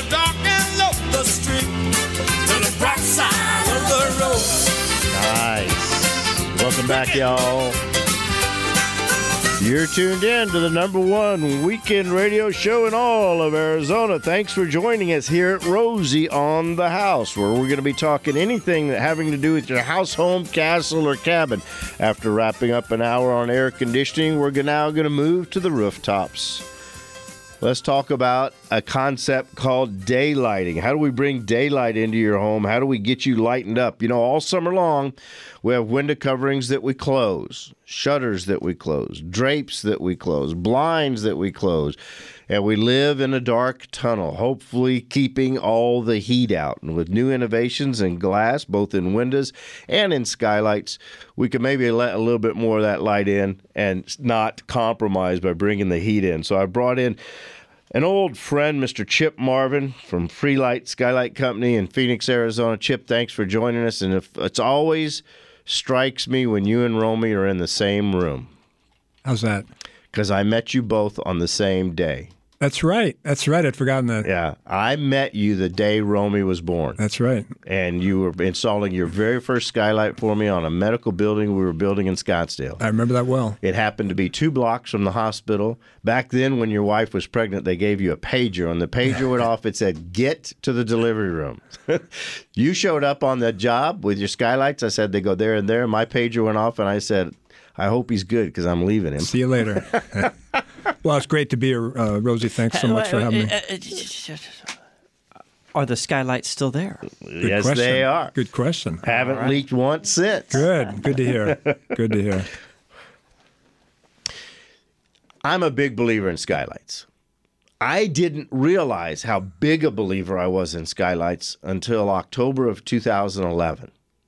the dark and low, the street to the bright side of the road. Nice. Welcome back, y'all. You're tuned in to the #1 weekend radio show in all of Arizona. Thanks for joining us here at Rosie on the House, where we're going to be talking anything that having to do with your house, home, castle, or cabin. After wrapping up an hour on air conditioning, we're now going to move to the rooftops. Let's talk about a concept called daylighting. How do we bring daylight into your home? How do we get you lightened up? You know, all summer long, we have window coverings that we close, shutters that we close, drapes that we close, blinds that we close, and we live in a dark tunnel, hopefully keeping all the heat out. And with new innovations in glass, both in windows and in skylights, we can maybe let a little bit more of that light in and not compromise by bringing the heat in. So I brought in an old friend, Mr. Chip Marvin from Freelight Skylight Company in Phoenix, Arizona. Chip, thanks for joining us. And if it's always strikes me when you and Romy are in the same room. How's that? Because I met you both on the same day. That's right. That's right. I'd forgotten that. Yeah. I met you the day Romy was born. That's right. And you were installing your very first skylight for me on a medical building we were building in Scottsdale. I remember that well. It happened to be 2 blocks from the hospital. Back then, when your wife was pregnant, they gave you a pager. When the pager went off, it said, "Get to the delivery room." You showed up on the job with your skylights. I said, they go there and there. My pager went off, and I said, I hope he's good because I'm leaving him. See you later. Well, it's great to be here, Rosie. Thanks so much for having me. Are the skylights still there? Yes, question. they are. Good question. Haven't leaked once since. Good. Good to hear. Good to hear. I'm a big believer in skylights. I didn't realize how big a believer I was in skylights until October of 2011.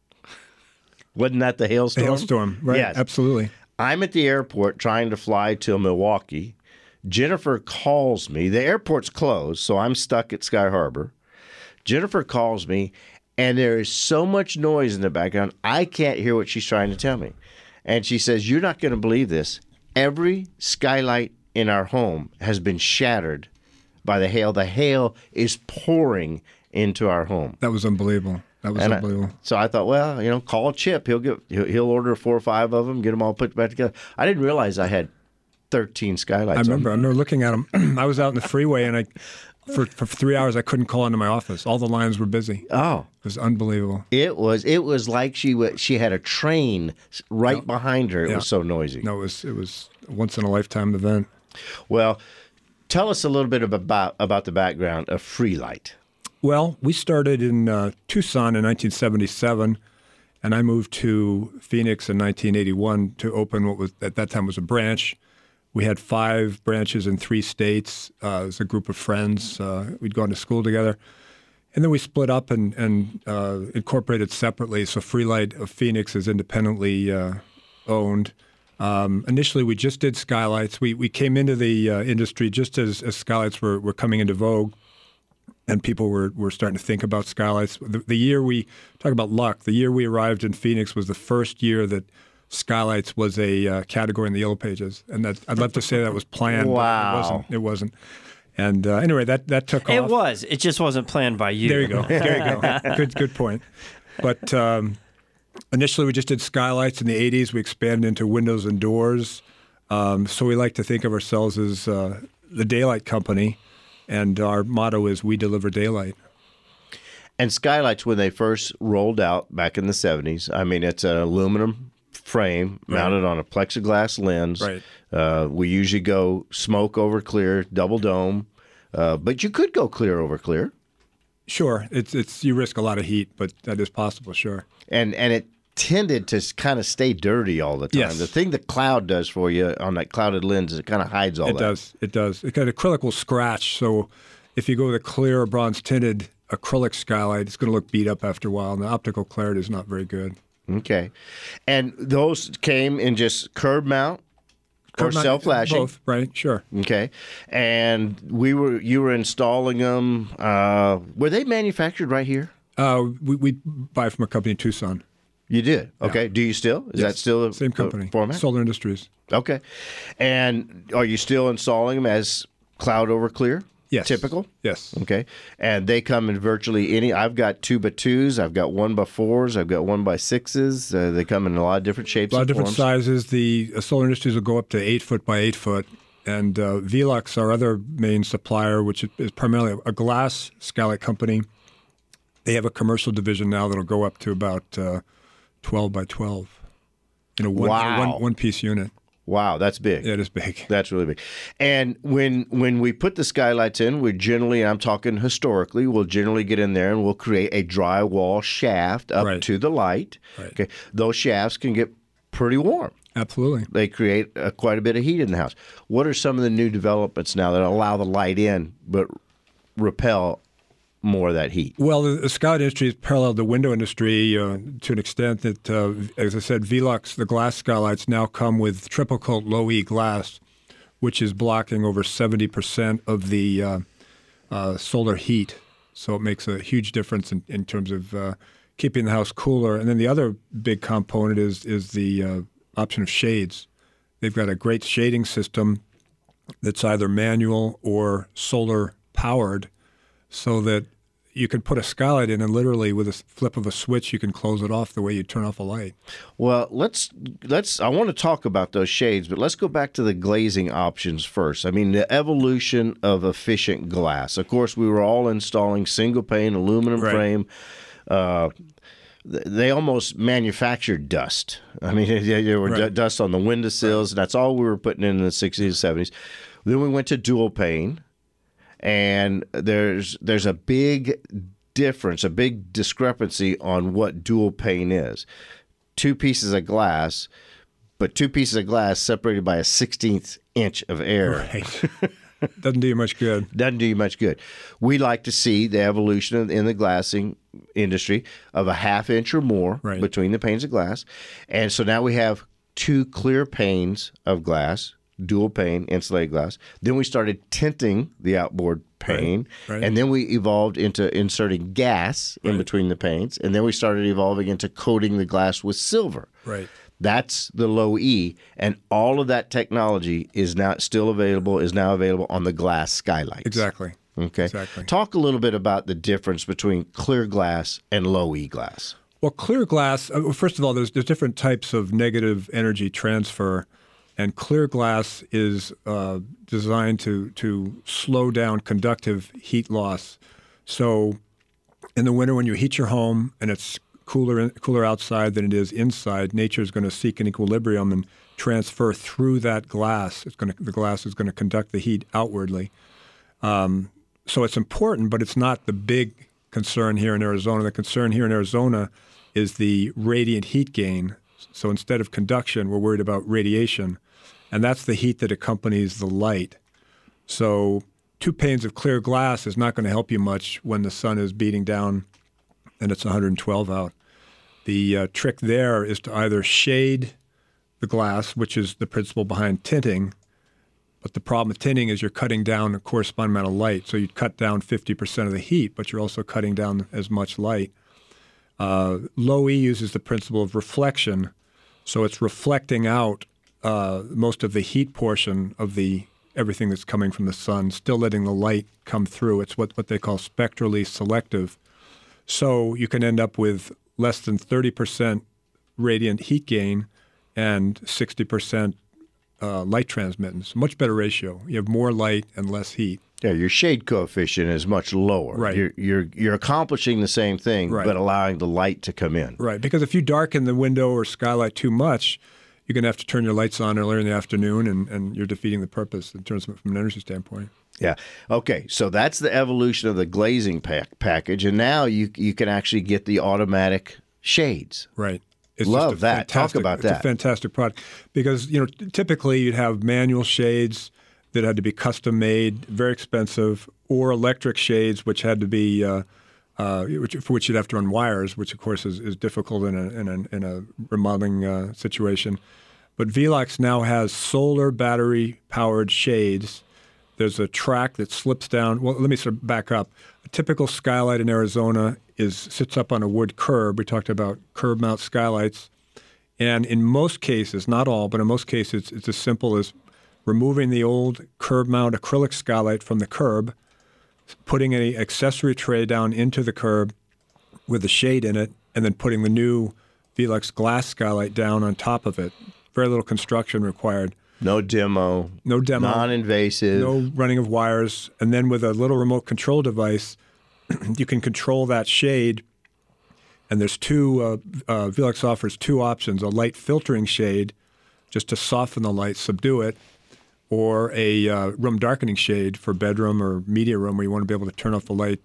Wasn't that the hailstorm? The hailstorm, right? Yes. Absolutely. I'm at the airport trying to fly to Milwaukee. Jennifer calls me. The airport's closed, so I'm stuck at Sky Harbor. Jennifer calls me, and there is so much noise in the background, I can't hear what she's trying to tell me. And she says, "You're not going to believe this. Every skylight in our home has been shattered by the hail. The hail is pouring into our home." That was unbelievable. That was unbelievable. So I thought, well, you know, call Chip. He'll order 4 or 5 of them, get them all put back together. I didn't realize I had 13 skylights. I remember looking at them. I was out in the freeway, and for 3 hours I couldn't call into my office. All the lines were busy. Oh, it was unbelievable. It was like she had a train right behind her. It was so noisy. No, it was a once in a lifetime event. Well, tell us a little bit about the background of Freelight. Well, we started in Tucson in 1977, and I moved to Phoenix in 1981 to open what was at that time was a branch. We had 5 branches in 3 states. It was a group of friends. We'd gone to school together. And then we split up and incorporated separately. So Freelight of Phoenix is independently owned. Initially, we just did skylights. We came into the industry just as skylights were coming into vogue. And people were starting to think about skylights. The year we talk about luck, the year we arrived in Phoenix was the first year that skylights was a category in the Yellow Pages, and that I'd love to say that was planned. Wow, but it wasn't. And anyway, that took off. It was. It just wasn't planned by you. There you go. Good point. But initially, we just did skylights. In the 80s, we expanded into windows and doors. So we like to think of ourselves as the daylight company. And our motto is, we deliver daylight. And skylights, when they first rolled out back in the 70s, I mean, it's an aluminum frame mounted on a plexiglass lens. Right. We usually go smoke over clear, double dome. But you could go clear over clear. Sure. It's you risk a lot of heat, but that is possible, sure. And it tended to kind of stay dirty all the time. Yes. The thing the cloud does for you on that clouded lens is it kind of hides all that. It does. Acrylic will scratch, so if you go with a clear or bronze tinted acrylic skylight, it's going to look beat up after a while, and the optical clarity is not very good. Okay. And those came in just curb mount or self-flashing? Both, right, sure. Okay. And you were installing them. Were they manufactured right here? We buy from a company in Tucson. You did? Okay. Yeah. Do you still? Is that still the same company? Format? Solar Industries. Okay. And are you still installing them as cloud over clear? Yes. typical? Yes. Okay. And they come in virtually any. I've got 2x2s. I've got 1x4s. I've got 1x6s. They come in a lot of different shapes A lot and of different forms. sizes. The Solar Industries will go up to 8 foot by 8 foot. And Velux, our other main supplier, which is primarily a glass skylight company, they have a commercial division now that'll go up to about 12 by 12 in a Wow. one-piece unit. Wow, that's big. Yeah, it is big. That's really big. And when we put the skylights in, we generally, I'm talking historically, we'll generally get in there and we'll create a drywall shaft up Right. to the light. Right. Okay, those shafts can get pretty warm. Absolutely. They create quite a bit of heat in the house. What are some of the new developments now that allow the light in but repel more of that heat? Well, the skylight industry has paralleled the window industry to an extent that, as I said, Velux, the glass skylights, now come with triple coat low E glass, which is blocking over 70% of the solar heat. So it makes a huge difference in terms of keeping the house cooler. And then the other big component is the option of shades. They've got a great shading system that's either manual or solar powered, so that you can put a skylight in and literally with a flip of a switch you can close it off the way you turn off a light. Well, let's. I want to talk about those shades, but let's go back to the glazing options first. I mean, the evolution of efficient glass. Of course, we were all installing single pane aluminum Right. frame. They almost manufactured dust. I mean, there were Right. dust on the windowsills, and that's all we were putting in the 60s and 70s. Then we went to dual pane, and there's a big difference, a big discrepancy on what dual pane is. Two pieces of glass, but two pieces of glass separated by a 16th inch of air. Right. Doesn't do you much good. Doesn't do you much good. We like to see the evolution in the glassing industry of a half inch or more Right. between the panes of glass. And so now we have two clear panes of glass, dual pane insulated glass. Then we started tinting the outboard pane. Right. And then we evolved into inserting gas in between the panes. And then we started evolving into coating the glass with silver. Right. That's the low E, and all of that technology is now available on the glass skylights. Exactly. Okay. Exactly. Talk a little bit about the difference between clear glass and low E glass. Well, clear glass, first of all, there's different types of negative energy transfer, and clear glass is designed to slow down conductive heat loss. So in the winter when you heat your home and it's cooler outside than it is inside, nature is going to seek an equilibrium and transfer through that glass. The glass is going to conduct the heat outwardly. So it's important, but it's not the big concern here in Arizona. The concern here in Arizona is the radiant heat gain. So instead of conduction, we're worried about radiation, and that's the heat that accompanies the light. So 2 panes of clear glass is not going to help you much when the sun is beating down and it's 112 out. The trick there is to either shade the glass, which is the principle behind tinting, but the problem with tinting is you're cutting down a corresponding amount of light. So you cut down 50% of the heat, but you're also cutting down as much light. Low E uses the principle of reflection, so it's reflecting out most of the heat portion of everything that's coming from the sun, still letting the light come through. It's what they call spectrally selective. So you can end up with less than 30% radiant heat gain and 60% light transmittance. Much better ratio. You have more light and less heat. Yeah, your shade coefficient is much lower. Right. You're accomplishing the same thing, Right. but allowing the light to come in. Right, because if you darken the window or skylight too much, you're going to have to turn your lights on earlier in the afternoon, and you're defeating the purpose in terms of from an energy standpoint. Yeah. Okay. So that's the evolution of the glazing package, and now you can actually get the automatic shades. Right. It's Love just a that. Talk fantastic- about it's that. a fantastic product because typically you'd have manual shades that had to be custom made, very expensive, or electric shades which had to be for which you'd have to run wires, which of course is difficult in a remodeling situation. But Velux now has solar battery powered shades. There's a track that slips down. Well, let me sort of back up. A typical skylight in Arizona sits up on a wood curb. We talked about curb mount skylights. And in most cases, not all, but in most cases, it's as simple as removing the old curb mount acrylic skylight from the curb, putting an accessory tray down into the curb with a shade in it, and then putting the new Velux glass skylight down on top of it. Very little construction required. No demo. Non-invasive. No running of wires. And then with a little remote control device, you can control that shade. And there's Velux offers two options: a light filtering shade, just to soften the light, subdue it, or a room darkening shade for bedroom or media room where you want to be able to turn off the light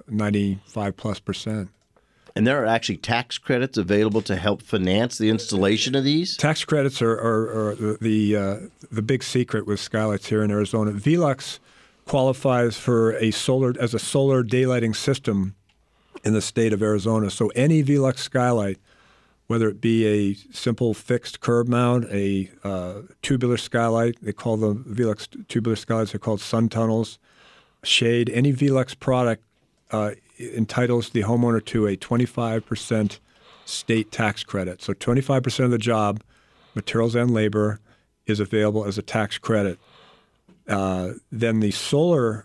95+%. And there are actually tax credits available to help finance the installation of these? Tax credits are the big secret with skylights here in Arizona. Velux qualifies for a solar daylighting system in the state of Arizona. So any Velux skylight, whether it be a simple fixed curb mount, a tubular skylight, they call the Velux tubular skylights, they're called sun tunnels, shade, any Velux product entitles the homeowner to a 25% state tax credit. So 25% of the job, materials and labor, is available as a tax credit. Then the solar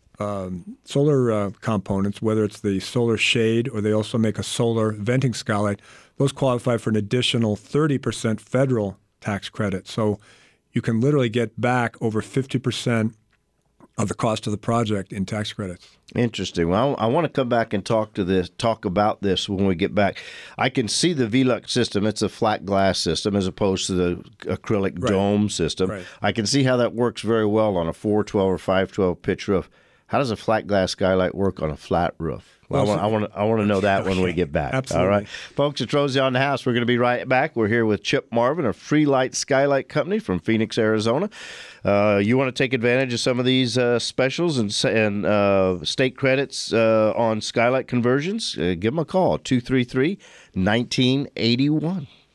components, whether it's the solar shade or they also make a solar venting skylight, those qualify for an additional 30% federal tax credit. So you can literally get back over 50% of the cost of the project in tax credits. Interesting. Well, I want to come back and talk about this when we get back. I can see the Velux system. It's a flat glass system as opposed to the acrylic dome system. Right. I can see how that works very well on a 412 or 512 pitch roof. How does a flat glass skylight work on a flat roof? Well, I want to know that when we get back. Absolutely. All right. Folks, it's Rosie on the House. We're going to be right back. We're here with Chip Marvin, a Freelight Skylight Company from Phoenix, Arizona. You want to take advantage of some of these specials and state credits on skylight conversions? Give them a call, 233-1981.